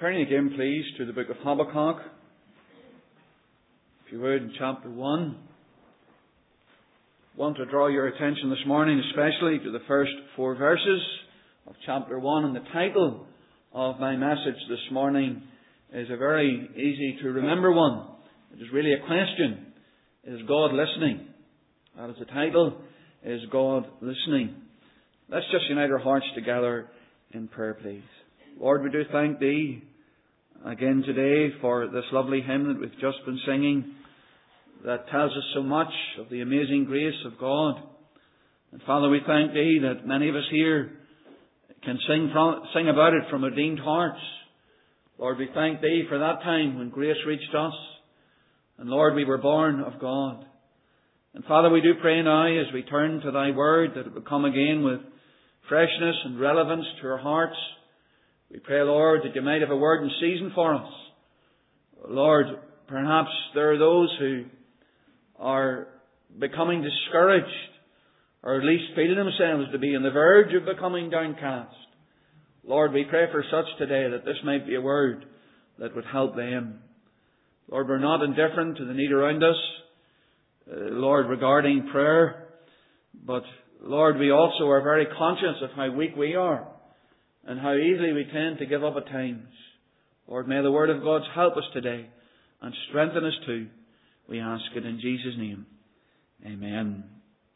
Turning again, please, to the book of Habakkuk. If you would, in chapter 1. I want to draw your attention this morning especially to the first 4 verses of chapter 1. And the title of my message this morning is a very easy to remember one. It is really a question. Is God listening? That is the title. Is God listening? Let's just unite our hearts together in prayer, please. Lord, we do thank Thee again today for this lovely hymn that we've just been singing that tells us so much of the amazing grace of God. And Father, we thank Thee that many of us here can sing about it from redeemed hearts. Lord, we thank Thee for that time when grace reached us. And Lord, we were born of God. And Father, we do pray now as we turn to Thy Word that it will come again with freshness and relevance to our hearts. We pray, Lord, that You might have a word in season for us. Lord, perhaps there are those who are becoming discouraged, or at least feeling themselves to be on the verge of becoming downcast. Lord, we pray for such today that this might be a word that would help them. Lord, we're not indifferent to the need around us, Lord, regarding prayer. But, Lord, we also are very conscious of how weak we are and how easily we tend to give up at times. Lord, may the Word of God help us today and strengthen us too. We ask it in Jesus' name. Amen.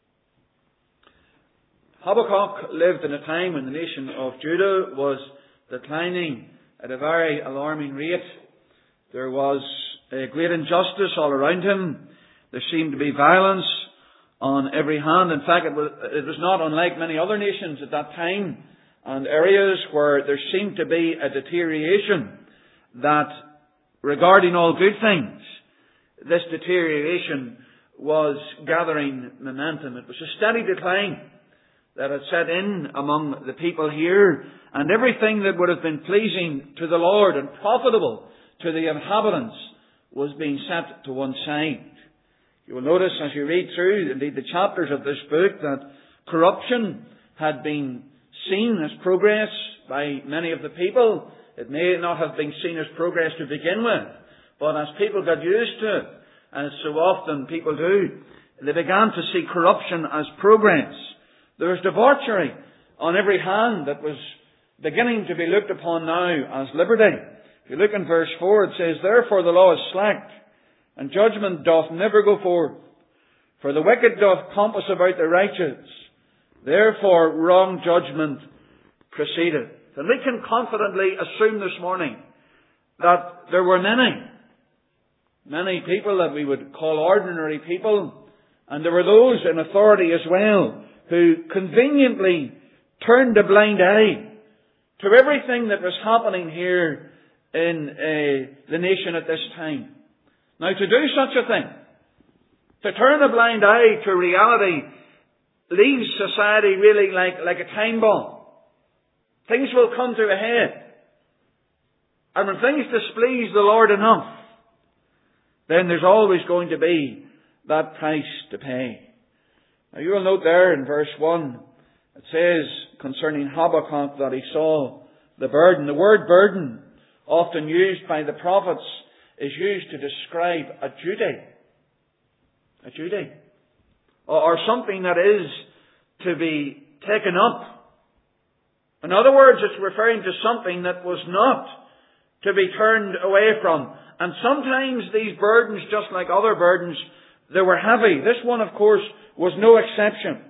Habakkuk lived in a time when the nation of Judah was declining at a very alarming rate. There was a great injustice all around him. There seemed to be violence on every hand. In fact, it was not unlike many other nations at that time, and areas where there seemed to be a deterioration that regarding all good things, this deterioration was gathering momentum. It was a steady decline that had set in among the people here, and everything that would have been pleasing to the Lord and profitable to the inhabitants was being set to one side. You will notice as you read through, indeed, the chapters of this book, that corruption had been seen as progress by many of the people. It may not have been seen as progress to begin with, but as people got used to it, as so often people do, they began to see corruption as progress. There was debauchery on every hand that was beginning to be looked upon now as liberty. If you look in verse 4, it says, "Therefore the law is slack, and judgment doth never go forth. For the wicked doth compass about the righteous. Therefore wrong judgment proceedeth." And we can confidently assume this morning that there were many people that we would call ordinary people, and there were those in authority as well who conveniently turned a blind eye to everything that was happening here in the nation at this time. Now, to do such a thing, to turn a blind eye to reality, leaves society really like a time bomb. Things will come to a head. And when things displease the Lord enough, then there's always going to be that price to pay. Now you will note there in verse 1, it says concerning Habakkuk that he saw the burden. The word burden, often used by the prophets, is used to describe a duty. A duty. Or something that is to be taken up. In other words, it's referring to something that was not to be turned away from. And sometimes these burdens, just like other burdens, they were heavy. This one, of course, was no exception.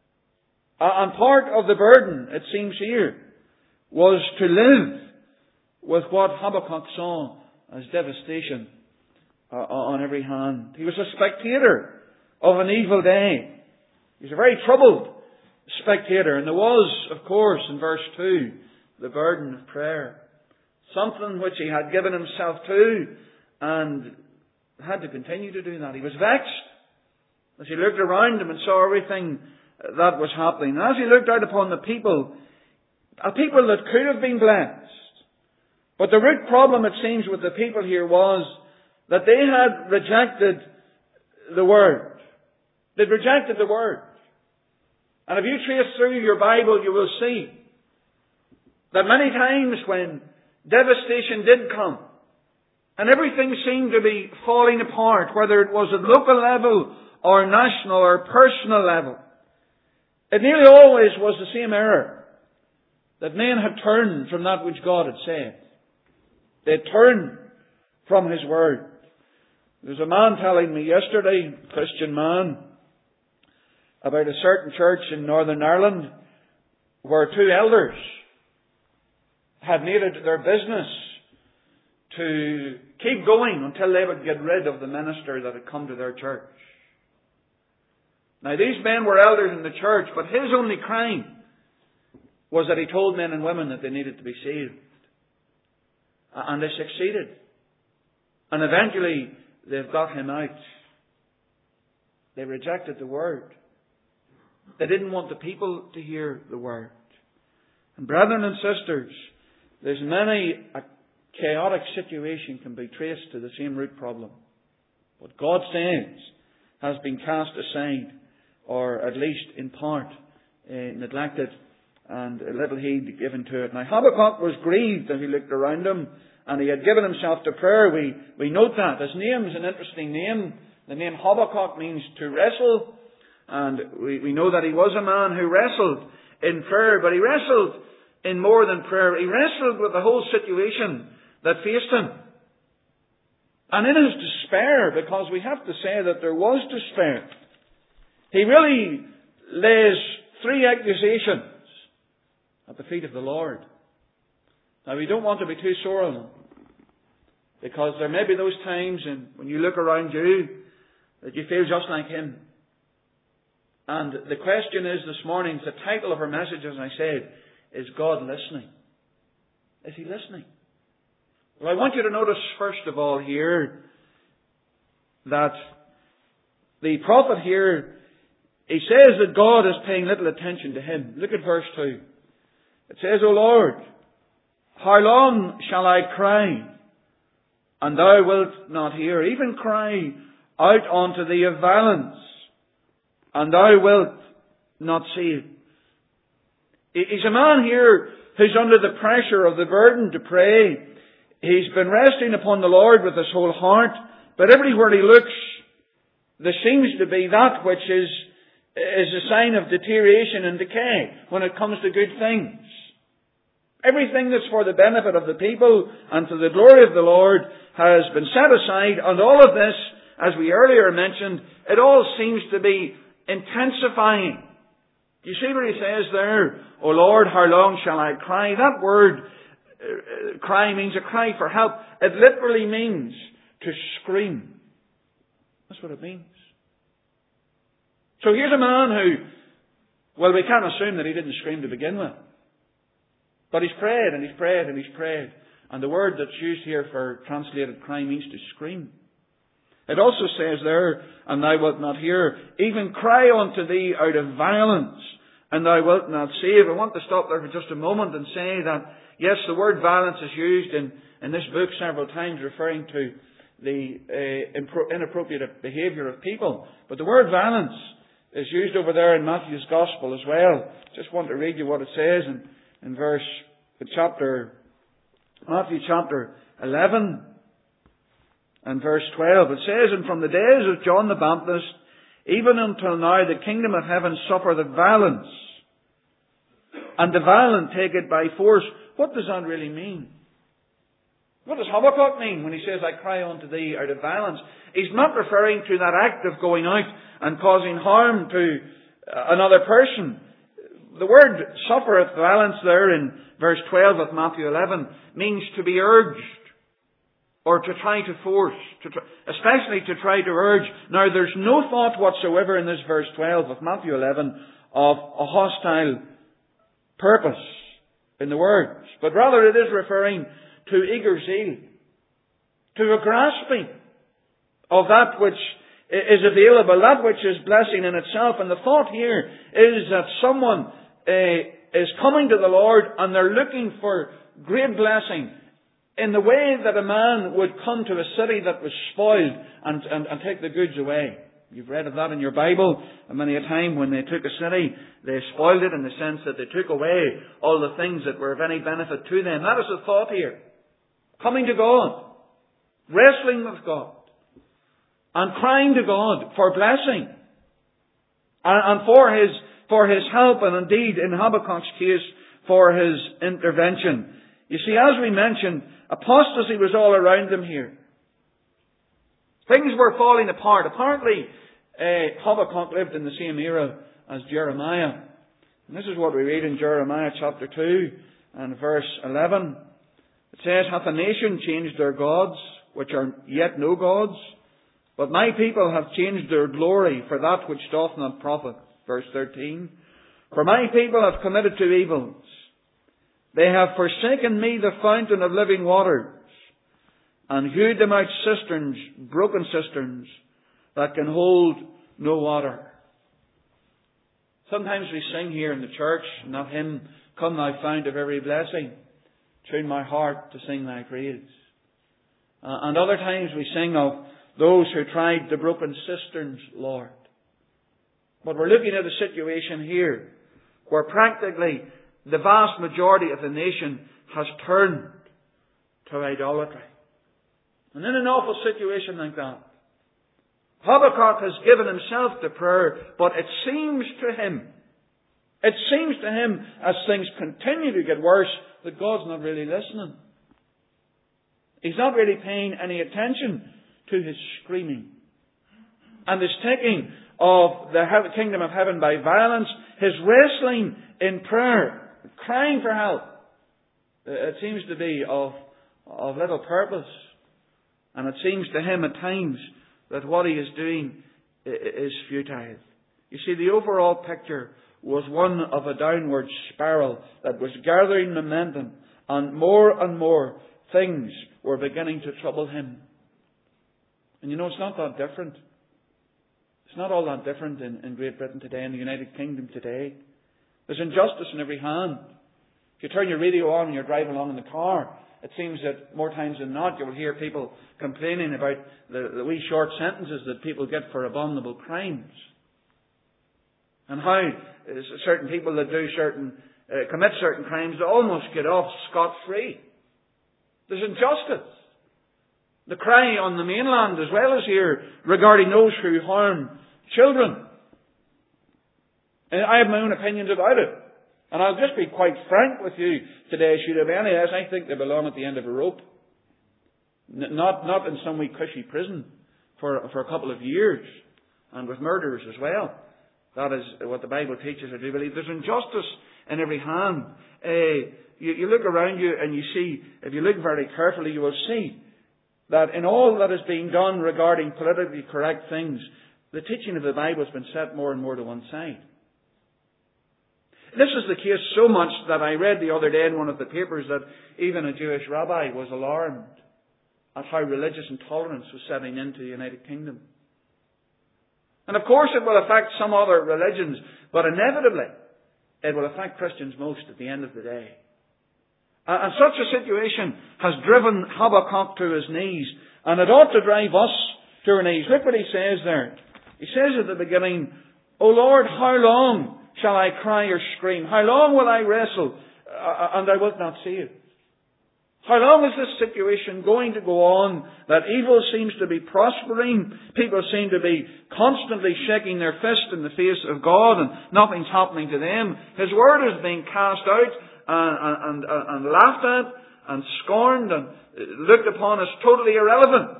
And part of the burden, it seems here, was to live with what Habakkuk saw as devastation on every hand. He was a spectator of an evil day. He was a very troubled spectator. And there was, of course, in verse 2, the burden of prayer. Something which he had given himself to and had to continue to do that. He was vexed as he looked around him and saw everything that was happening. And as he looked out upon the people, a people that could have been blessed. But the root problem, it seems, with the people here was that they had rejected the Word. They'd rejected the Word. And if you trace through your Bible, you will see that many times when devastation did come. And everything seemed to be falling apart, whether it was at local level or national or personal level. It nearly always was the same error, that men had turned from that which God had said. They had turned from His Word. There was a man telling me yesterday, a Christian man, about a certain church in Northern Ireland where two elders had made it their business to keep going until they would get rid of the minister that had come to their church. Now these men were elders in the church, but his only crime was that he told men and women that they needed to be saved. And they succeeded. And eventually they've got him out. They rejected the Word. They didn't want the people to hear the Word. And brethren and sisters, there's many a chaotic situation can be traced to the same root problem. What God says has been cast aside, or at least in part neglected, and a little heed given to it. Now Habakkuk was grieved as he looked around him, and he had given himself to prayer. We note that. His name is an interesting name. The name Habakkuk means to wrestle, and we know that he was a man who wrestled in prayer, but he wrestled in more than prayer. He wrestled with the whole situation that faced him. And in his despair, because we have to say that there was despair, he really lays 3 accusations at the feet of the Lord. Now we don't want to be too sore on him, because there may be those times when you look around you that you feel just like him. And the question is this morning, the title of our message, as I said, is God listening? Is He listening? Well, I want you to notice first of all here that the prophet here, he says that God is paying little attention to him. Look at verse 2. It says, O Lord, how long shall I cry, and thou wilt not hear? Even cry out unto thee of violence, and thou wilt not save. He's a man here who's under the pressure of the burden to pray. He's been resting upon the Lord with his whole heart, but everywhere he looks, there seems to be that which is a sign of deterioration and decay when it comes to good things. Everything that's for the benefit of the people and to the glory of the Lord has been set aside, and all of this, as we earlier mentioned, it all seems to be intensifying. Do you see what he says there? O Lord, how long shall I cry? That word, cry, means a cry for help. It literally means to scream. That's what it means. So here's a man who, well, we can't assume that he didn't scream to begin with. But he's prayed and he's prayed and he's prayed. And the word that's used here for translated cry means to scream. It also says there, and thou wilt not hear, even cry unto thee out of violence, and thou wilt not save. I want to stop there for just a moment and say that, yes, the word violence is used in this book several times, referring to the inappropriate behaviour of people. But the word violence is used over there in Matthew's Gospel as well. Just want to read you what it says in Matthew chapter 11 and verse 12. It says, and from the days of John the Baptist, even until now, the kingdom of heaven suffereth violence, and the violent take it by force. What does that really mean? What does Habakkuk mean when he says, I cry unto thee out of violence? He's not referring to that act of going out and causing harm to another person. The word suffereth violence there in verse 12 of Matthew 11 means to be urged, or to try to force, especially to try to urge. Now there's no thought whatsoever in this verse 12 of Matthew 11 of a hostile purpose in the words, but rather it is referring to eager zeal, to a grasping of that which is available, that which is blessing in itself. And the thought here is that someone is coming to the Lord and they're looking for great blessing in the way that a man would come to a city that was spoiled and take the goods away. You've read of that in your Bible. And many a time when they took a city, they spoiled it in the sense that they took away all the things that were of any benefit to them. That is the thought here. coming to God, wrestling with God, and crying to God for blessing and for His help, and indeed, in Habakkuk's case, for His intervention. You see, as we mentioned, apostasy was all around them here. Things were falling apart. Apparently, Habakkuk lived in the same era as Jeremiah. And this is what we read in Jeremiah chapter 2 and verse 11. It says, "Hath a nation changed their gods, which are yet no gods? But my people have changed their glory for that which doth not profit." Verse 13. "For my people have committed two evils. They have forsaken me, the fountain of living waters, and hewed them out cisterns, broken cisterns, that can hold no water." Sometimes we sing here in the church, and that hymn, "Come thou fount of every blessing, tune my heart to sing thy praise." And other times we sing of those who tried the broken cisterns, Lord. But we're looking at a situation here where practically the vast majority of the nation has turned to idolatry. And in an awful situation like that, Habakkuk has given himself to prayer, but it seems to him, as things continue to get worse, that God's not really listening. He's not really paying any attention to his screaming and his taking of the kingdom of heaven by violence, his wrestling in prayer, crying for help. It seems to be of little purpose. And it seems to him at times that what he is doing is futile. You see, the overall picture was one of a downward spiral that was gathering momentum, and more things were beginning to trouble him. And you know, it's not that different. It's not all that different in Great Britain today, in the United Kingdom today. There's injustice in every hand. If you turn your radio on and you're driving along in the car, it seems that more times than not you will hear people complaining about the wee short sentences that people get for abominable crimes. And how certain people that commit certain crimes, they almost get off scot-free. There's injustice. The cry on the mainland as well as here regarding those who harm children. And I have my own opinions about it. And I'll just be quite frank with you today, should have any less, I think they belong at the end of a rope. Not in some wee cushy prison for a couple of years. And with murderers as well. That is what the Bible teaches, I do believe. There's injustice in every hand. You look around you and you see, if you look very carefully, you will see that in all that is being done regarding politically correct things, the teaching of the Bible has been set more and more to one side. This is the case so much that I read the other day in one of the papers that even a Jewish rabbi was alarmed at how religious intolerance was setting into the United Kingdom. And of course it will affect some other religions, but inevitably it will affect Christians most at the end of the day. And such a situation has driven Habakkuk to his knees, and it ought to drive us to our knees. Look what he says there. He says at the beginning, "O Lord, how long shall I cry or scream? How long will I wrestle, and thou wilt not see it? How long is this situation going to go on, that evil seems to be prospering? People seem to be constantly shaking their fist in the face of God, and nothing's happening to them. His word is being cast out and laughed at and scorned and looked upon as totally irrelevant."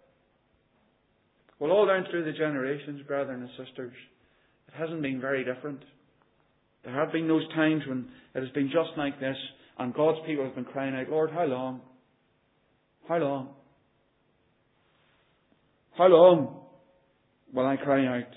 Well, all down through the generations, brethren and sisters, it hasn't been very different. There have been those times when it has been just like this, and God's people have been crying out, "Lord, how long? How long? How long will I cry out?"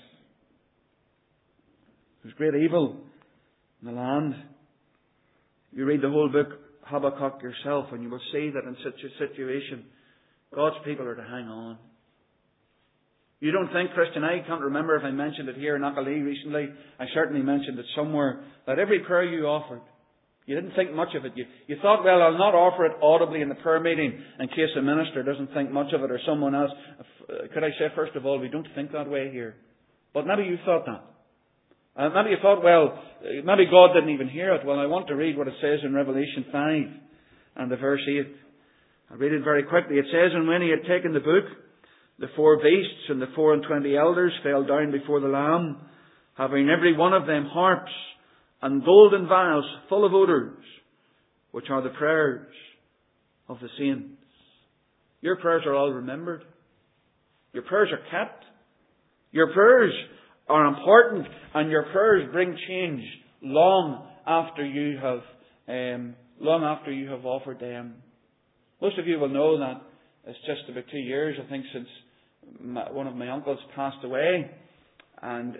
There's great evil in the land. You read the whole book, Habakkuk, yourself, and you will see that in such a situation, God's people are to hang on. You don't think, Christian, I can't remember if I mentioned it here in Achalee recently. I certainly mentioned it somewhere, that every prayer you offered, you didn't think much of it. You thought, well, I'll not offer it audibly in the prayer meeting in case the minister doesn't think much of it or someone else. Could I say, first of all, we don't think that way here. But maybe you thought that. Maybe you thought, well, maybe God didn't even hear it. Well, I want to read what it says in Revelation 5 and the verse 8. I'll read it very quickly. It says, "And when he had taken the book, the 4 beasts and the 24 elders fell down before the Lamb, having every one of them harps and golden vials full of odours, which are the prayers of the saints." Your prayers are all remembered. Your prayers are kept. Your prayers are important, and your prayers bring change long after you have offered them. Most of you will know that it's just about 2 years, I think, since one of my uncles passed away, and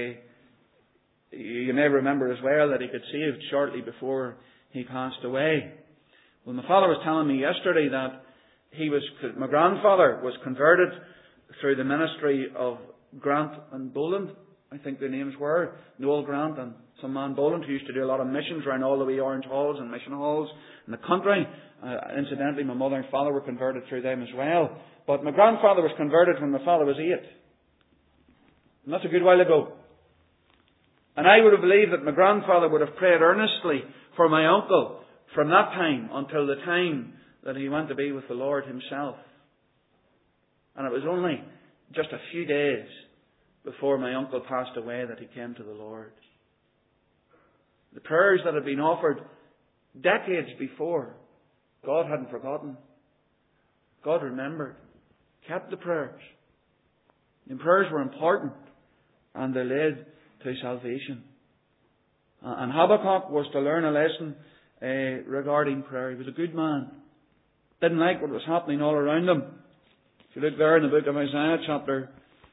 you may remember as well that he got saved shortly before he passed away. Well, my father was telling me yesterday that my grandfather was converted through the ministry of Grant and Boland, I think their names were, Noel Grant and some man Boland, who used to do a lot of missions around all the wee orange halls and mission halls in the country. Incidentally, my mother and father were converted through them as well. But my grandfather was converted when my father was 8. And that's a good while ago. And I would have believed that my grandfather would have prayed earnestly for my uncle from that time until the time that he went to be with the Lord himself. And it was only just a few days before my uncle passed away that he came to the Lord. The prayers that had been offered decades before, God hadn't forgotten. God remembered, kept the prayers. And prayers were important, and they led to salvation. And Habakkuk was to learn a lesson regarding prayer. He was a good man. Didn't like what was happening all around him. If you look there in the book of Isaiah chapter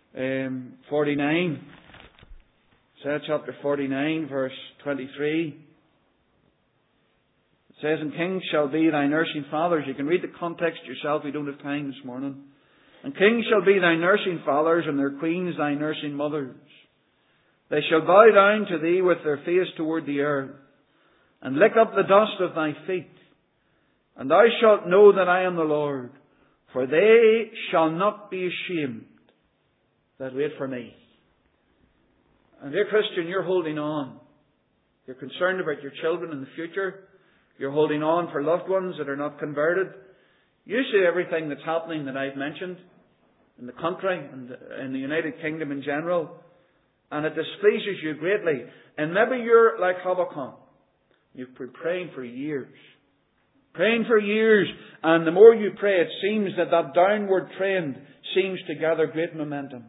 49, Isaiah chapter 49 verse 23, it says, "And kings shall be thy nursing fathers." You can read the context yourself. We don't have time this morning. "And kings shall be thy nursing fathers, and their queens thy nursing mothers. They shall bow down to thee with their face toward the earth, and lick up the dust of thy feet. And thou shalt know that I am the Lord, for they shall not be ashamed that wait for me." And dear Christian, you're holding on. You're concerned about your children in the future. You're holding on for loved ones that are not converted. You see everything that's happening that I've mentioned in the country and in the United Kingdom in general, and it displeases you greatly. And maybe you're like Habakkuk. You've been praying for years. Praying for years, and the more you pray, it seems that downward trend seems to gather great momentum.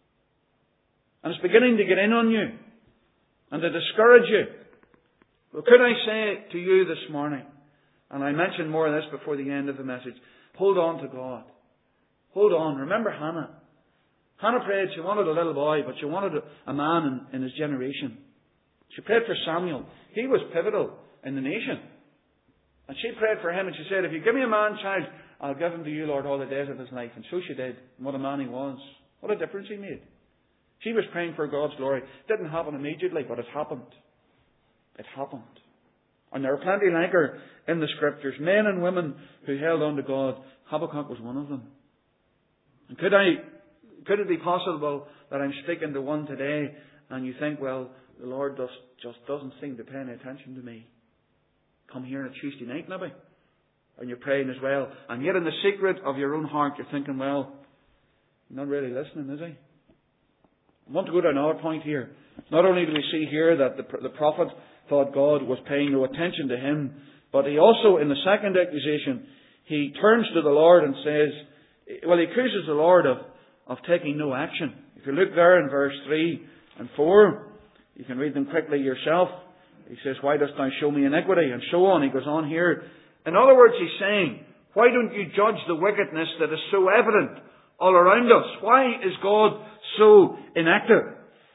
And it's beginning to get in on you and to discourage you. Well, could I say to you this morning, and I mentioned more of this before the end of the message, hold on to God. Hold on. Remember Hannah. Hannah prayed. She wanted a little boy, but she wanted a man in his generation. She prayed for Samuel. He was pivotal in the nation. And she prayed for him, and she said, "If you give me a man-child, I'll give him to you, Lord, all the days of his life." And so she did. And what a man he was. What a difference he made. She was praying for God's glory. It didn't happen immediately, but it happened. It happened. And there are plenty like her in the Scriptures. Men and women who held on to God. Habakkuk was one of them. And could it be possible that I'm speaking to one today and you think, well, the Lord just doesn't seem to pay any attention to me. Come here on a Tuesday night maybe, and you're praying as well. And yet in the secret of your own heart you're thinking, well, not really listening, is he? I want to go to another point here. Not only do we see here that the prophet thought God was paying no attention to him, but he also, in the second accusation, he turns to the Lord and says, well, he accuses the Lord of taking no action. If you look there in verse 3 and 4, you can read them quickly yourself. He says, "Why dost thou show me iniquity?" And so on. He goes on here. In other words, he's saying, why don't you judge the wickedness that is so evident all around us? Why is God so inactive?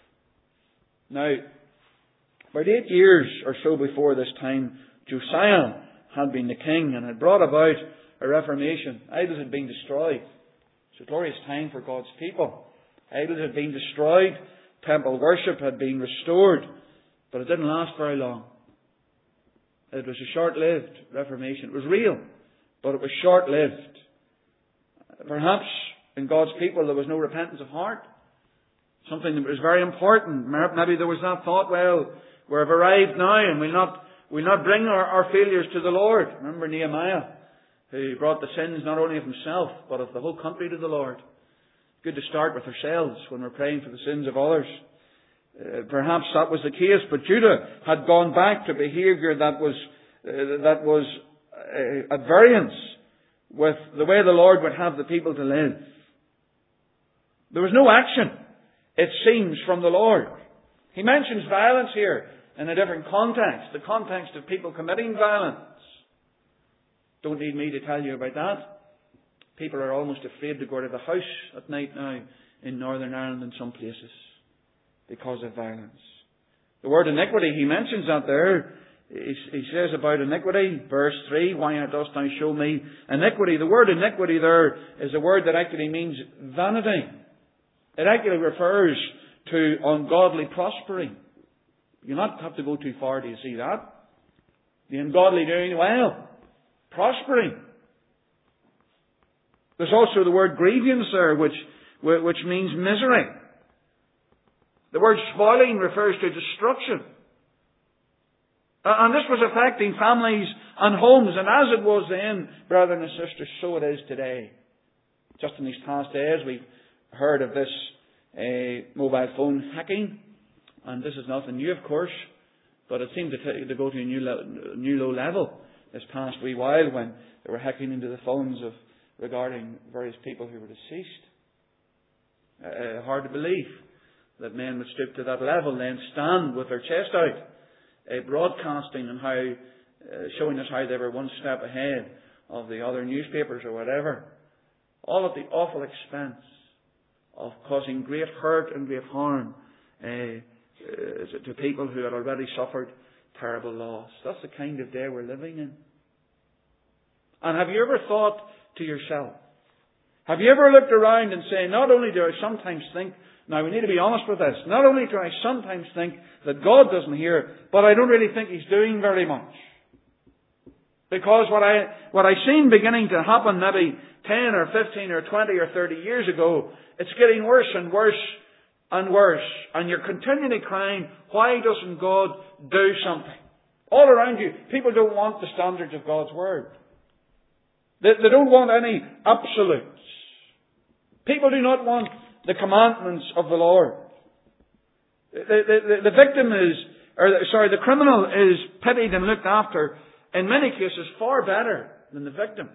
Now, about 8 years or so before this time, Josiah had been the king and had brought about a reformation. Idols had been destroyed. It's a glorious time for God's people. Idols had been destroyed. Temple worship had been restored. But it didn't last very long. It was a short-lived reformation. It was real, but it was short-lived. Perhaps in God's people there was no repentance of heart. Something that was very important. Maybe there was that thought, well, we've arrived now and we'll not bring our failures to the Lord. Remember Nehemiah, who brought the sins not only of himself, but of the whole country to the Lord. Good to start with ourselves when we're praying for the sins of others. Perhaps that was the case, but Judah had gone back to behaviour that was at variance with the way the Lord would have the people to live. There was no action, it seems, from the Lord. He mentions violence here in a different context, the context of people committing violence. Don't need me to tell you about that. People are almost afraid to go out of the house at night now in Northern Ireland in some places because of violence. The word iniquity, he mentions that there. He says about iniquity, verse 3, why dost thou show me iniquity? The word iniquity there is a word that actually means vanity. It actually refers to ungodly prospering. You not have to go too far to see that. The ungodly doing well, prospering. There's also the word grievance there, which means misery. The word spoiling refers to destruction. And this was affecting families and homes. And as it was then, brethren and sisters, so it is today. Just in these past days, we've heard of this mobile phone hacking. And this is nothing new, of course. But it seemed to go to a new low level this past wee while when they were hacking into the phones regarding various people who were deceased. Hard to believe that men would stoop to that level, then stand with their chest out, broadcasting and showing us how they were one step ahead of the other newspapers or whatever. All at the awful expense of causing great hurt and great harm to people who had already suffered terrible loss. That's the kind of day we're living in. And have you ever thought to yourself, have you ever looked around and say, not only do I sometimes think, now we need to be honest with this, not only do I sometimes think that God doesn't hear, but I don't really think He's doing very much. Because what I seen beginning to happen maybe 10 or 15 or 20 or 30 years ago, it's getting worse and worse and worse. And you're continually crying, why doesn't God do something? All around you, people don't want the standards of God's Word. They don't want any absolutes. People do not want the commandments of the Lord. The criminal is pitied and looked after, in many cases, far better than the victim.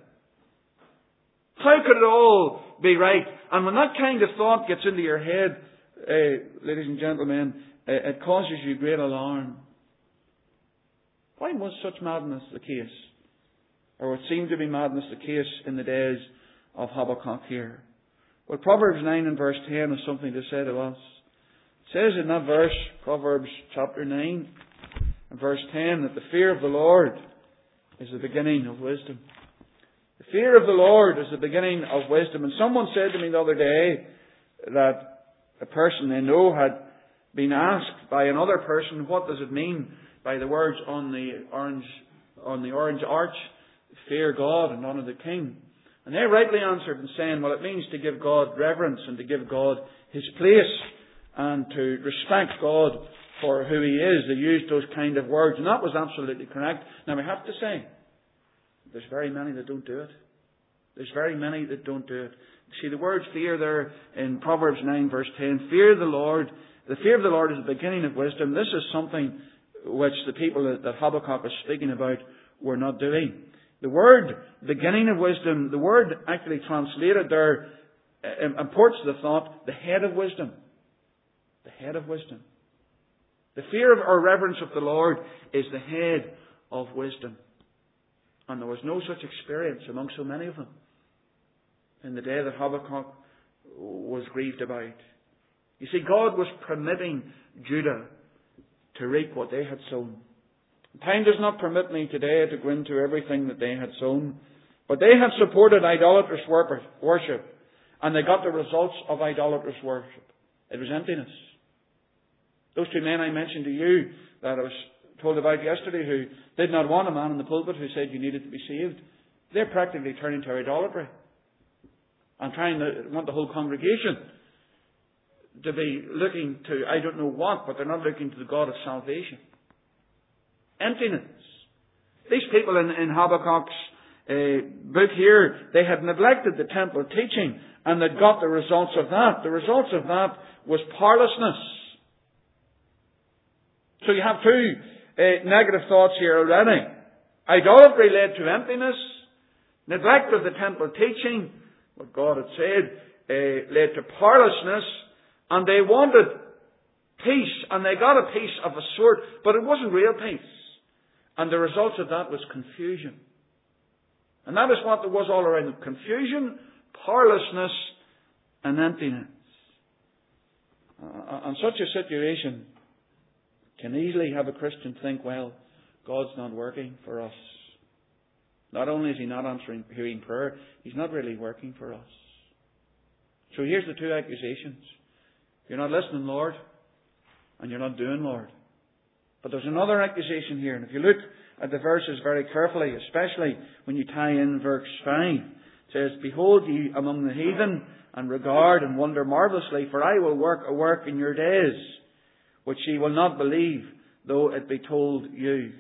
How could it all be right? And when that kind of thought gets into your head, ladies and gentlemen, it causes you great alarm. Why was such madness the case? Or what seemed to be madness the case in the days of Habakkuk here? Well, Proverbs 9 and verse 10 has something to say to us. It says in that verse, Proverbs chapter 9 and verse 10, that the fear of the Lord is the beginning of wisdom. The fear of the Lord is the beginning of wisdom. And someone said to me the other day that a person they know had been asked by another person, what does it mean by the words on the orange arch, fear God and honour the King? And they rightly answered in saying, well, it means to give God reverence and to give God His place and to respect God for who He is. They used those kind of words, and that was absolutely correct. Now, we have to say, there's very many that don't do it. There's very many that don't do it. See, the word fear there in Proverbs 9 verse 10, fear the Lord. The fear of the Lord is the beginning of wisdom. This is something which the people that Habakkuk is speaking about were not doing. The word beginning of wisdom, the word actually translated there imports the thought, the head of wisdom. The head of wisdom. The fear of or reverence of the Lord is the head of wisdom. And there was no such experience among so many of them in the day that Habakkuk was grieved about. You see, God was permitting Judah to reap what they had sown. Time does not permit me today to go into everything that they had sown, but they had supported idolatrous worship, and they got the results of idolatrous worship. It was emptiness. Those two men I mentioned to you that I was told about yesterday who did not want a man in the pulpit who said you needed to be saved, they're practically turning to idolatry and trying to want the whole congregation to be looking to I don't know what, but they're not looking to the God of salvation. Emptiness. These people in Habakkuk's book here, they had neglected the temple teaching, and they got the results of that. The results of that was powerlessness. So you have two negative thoughts here already. Idolatry led to emptiness. Neglect of the temple teaching, what God had said, led to powerlessness. And they wanted peace, and they got a peace of a sort, but it wasn't real peace. And the result of that was confusion. And that is what there was all around them. Confusion, powerlessness, and emptiness. And such a situation can easily have a Christian think, well, God's not working for us. Not only is He not hearing prayer, He's not really working for us. So here's the two accusations. You're not listening, Lord, and you're not doing, Lord. But there's another accusation here, and if you look at the verses very carefully, especially when you tie in verse 5, it says, Behold ye among the heathen, and regard and wonder marvellously, for I will work a work in your days, which ye will not believe, though it be told you.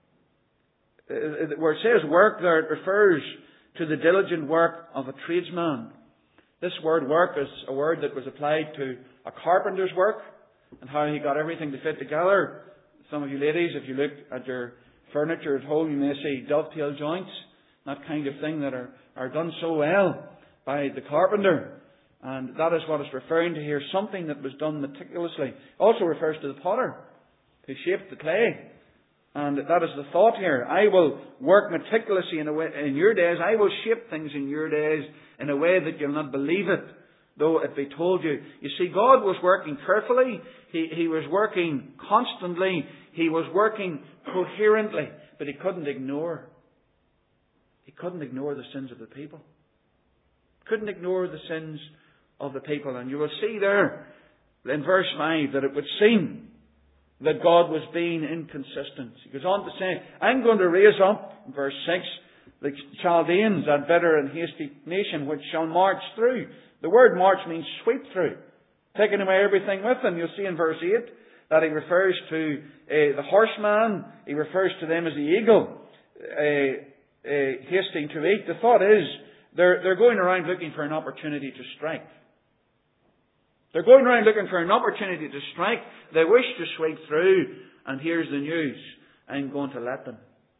Where it says work there, it refers to the diligent work of a tradesman. This word work is a word that was applied to a carpenter's work, and how he got everything to fit together. Some of you ladies, if you look at your furniture at home, you may see dovetail joints, that kind of thing that are done so well by the carpenter. And that is what it's referring to here, something that was done meticulously. It also refers to the potter who shaped the clay. And that is the thought here. I will work meticulously in your days. I will shape things in your days in a way that you'll not believe it, though it be told you. You see, God was working carefully. He was working constantly. He was working coherently. But He couldn't ignore. He couldn't ignore the sins of the people. Couldn't ignore the sins of the people. And you will see there in verse 5 that it would seem that God was being inconsistent. He goes on to say, I'm going to raise up, in verse 6, the Chaldeans, that bitter and hasty nation, which shall march through. The word march means sweep through, taking away everything with them. You'll see in verse 8 that he refers to the horseman. He refers to them as the eagle, hasting to eat. The thought is, they're going around looking for an opportunity to strike. They're going around looking for an opportunity to strike. They wish to sweep through, and here's the news. I'm going to let them.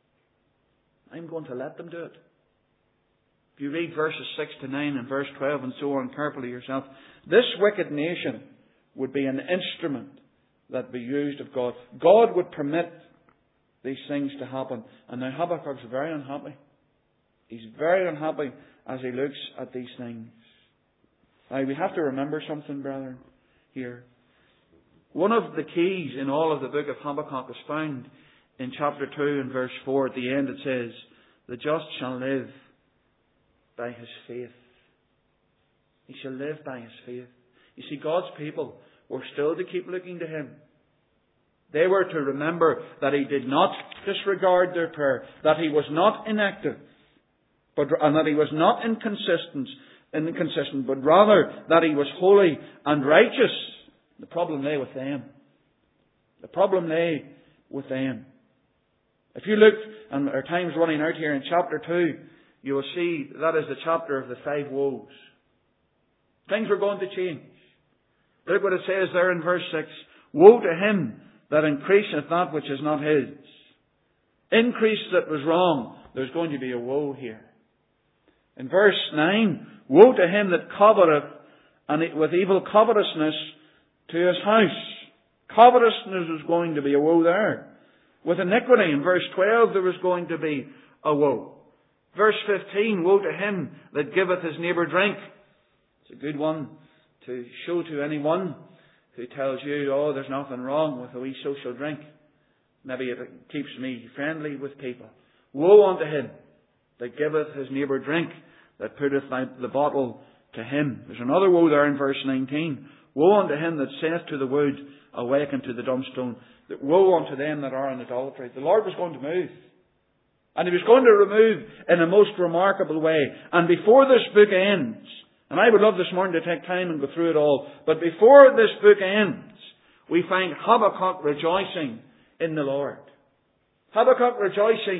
I'm going to let them do it. If you read verses 6 to 9 and verse 12 and so on carefully yourself, this wicked nation would be an instrument that would be used of God. God would permit these things to happen. And now Habakkuk's very unhappy. He's very unhappy as he looks at these things. Now, we have to remember something, brethren, here. One of the keys in all of the book of Habakkuk is found in chapter 2 and verse 4. At the end it says, the just shall live by his faith. He shall live by his faith. You see, God's people were still to keep looking to Him. They were to remember that He did not disregard their prayer, that He was not inactive, and that He was not inconsistent, but rather that He was holy and righteous. The problem lay with them. The problem lay with them. If you look, and our time's running out here, in chapter 2, you will see that is the chapter of the 5 woes. Things were going to change. Look what it says there in verse 6. Woe to him that increaseth that which is not his. Increase that was wrong. There's going to be a woe here. In verse 9, woe to him that coveteth, and with evil covetousness to his house. Covetousness is going to be a woe there. With iniquity, in verse 12, there was going to be a woe. Verse 15, woe to him that giveth his neighbour drink. It's a good one to show to anyone who tells you, oh, there's nothing wrong with a wee social drink. Maybe it keeps me friendly with people. Woe unto him that giveth his neighbour drink, that putteth the bottle to him. There's another woe there in verse 19. Woe unto him that saith to the wood, awaken to the dumb stone. Woe unto them that are in idolatry. The Lord was going to move. And He was going to remove in a most remarkable way. And before this book ends, and I would love this morning to take time and go through it all, but before this book ends, we find Habakkuk rejoicing in the Lord. Habakkuk rejoicing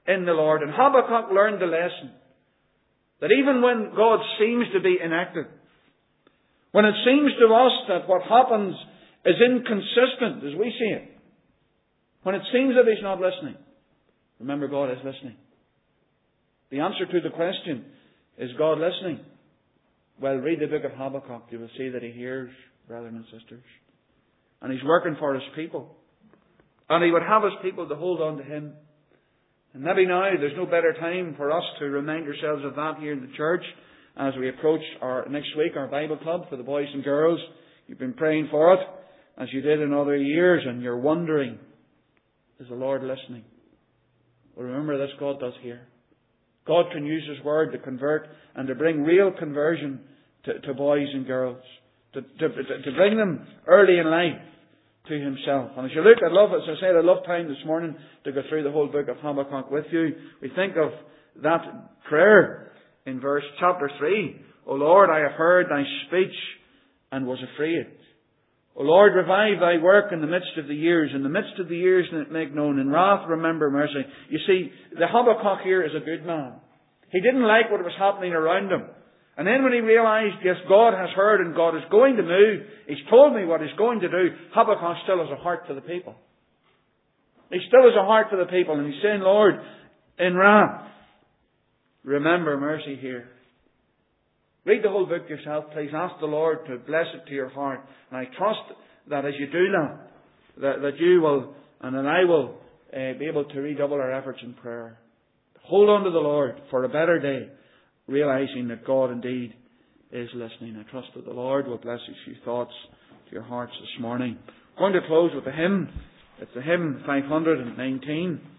in the Lord. And Habakkuk learned the lesson that even when God seems to be inactive, when it seems to us that what happens is inconsistent as we see it, when it seems that He's not listening, remember, God is listening. The answer to the question, is God listening? Well, read the book of Habakkuk. You will see that He hears, brethren and sisters. And He's working for His people. And He would have His people to hold on to Him. And maybe now there's no better time for us to remind ourselves of that here in the church as we approach our next week, our Bible club for the boys and girls. You've been praying for it as you did in other years, and you're wondering, is the Lord listening? Well, remember this, God does hear. God can use His Word to convert and to bring real conversion to boys and girls. To bring them early in life to Himself. And as you look, as I said, I love time this morning to go through the whole book of Habakkuk with you. We think of that prayer in chapter 3. O Lord, I have heard Thy speech and was afraid. O Lord, revive Thy work in the midst of the years. In the midst of the years make known. In wrath remember mercy. You see, the Habakkuk here is a good man. He didn't like what was happening around him. And then when he realized, yes, God has heard and God is going to move, He's told me what He's going to do, Habakkuk still has a heart for the people. He still has a heart for the people. And he's saying, Lord, in wrath, remember mercy here. Read the whole book yourself, please. Ask the Lord to bless it to your heart. And I trust that as you do that you will, and that I will, be able to redouble our efforts in prayer. Hold on to the Lord for a better day, realizing that God indeed is listening. I trust that the Lord will bless these few thoughts to your hearts this morning. I'm going to close with a hymn. It's the hymn 519.